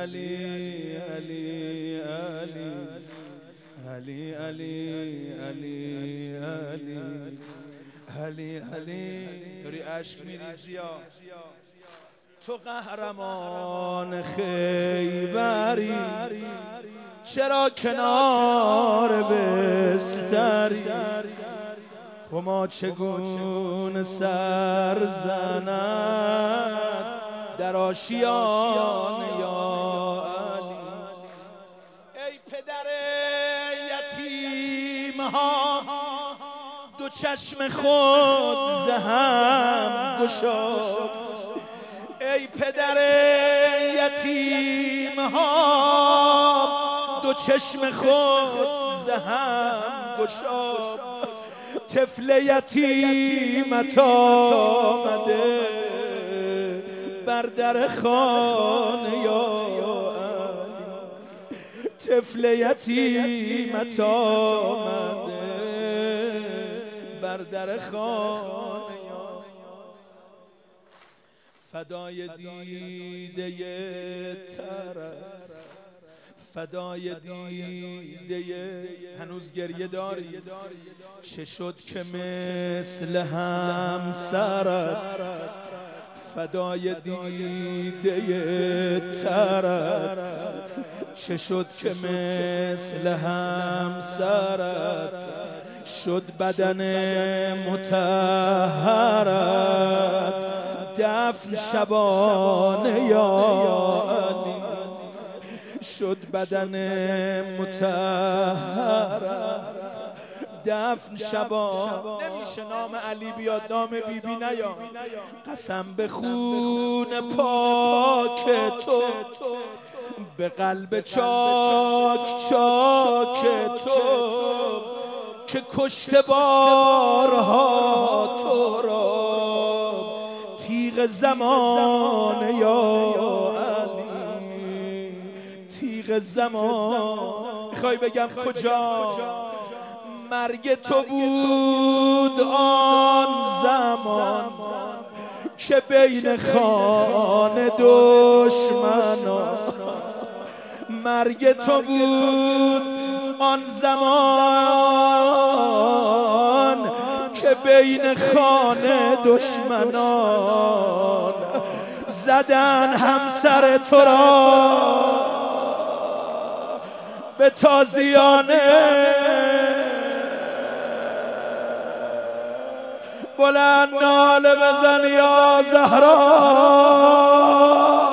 علی علی علی علی علی علی علی علی علی داری عشق میریزی ها. تو قهرمان خیبری، چرا کنار بستری؟ هما چگونه سر زند در آشیان یا علی. ای پدر یتیم ها، دو چشم خود ز هم گشا. ای پدر یتیم ها، دو چشم خود ز هم گشا. طفل یتیمت آمده بر در خانه یا علی. طفل یتیمت آمده بر در خانه یا. فدای دیده طرف، فدای دیده هنوز گریه داری. چه شد که مثل همسرت؟ فدای دیده طرف، چه شد که مثل همسرت؟ شد بدن مطهرت دفن شبانه یا علی. شد بدن مطهرت دفن شبانه. نمیشه نام علی بیاد نام بیبی نیا. قسم به خون پاک تو، به قلب چاک چاک تو، که کشته بارها تو را تیغ زمان یا علی. تیغ زمان میخوای بگم کجا؟ مرگ تو بود آن زمان که بین خانه دشمنان. مرگ تو بود آن زمان که بین خانه دشمنان زدن همسر تو را به تازیانه. بلند ناله بزن یا زهرا.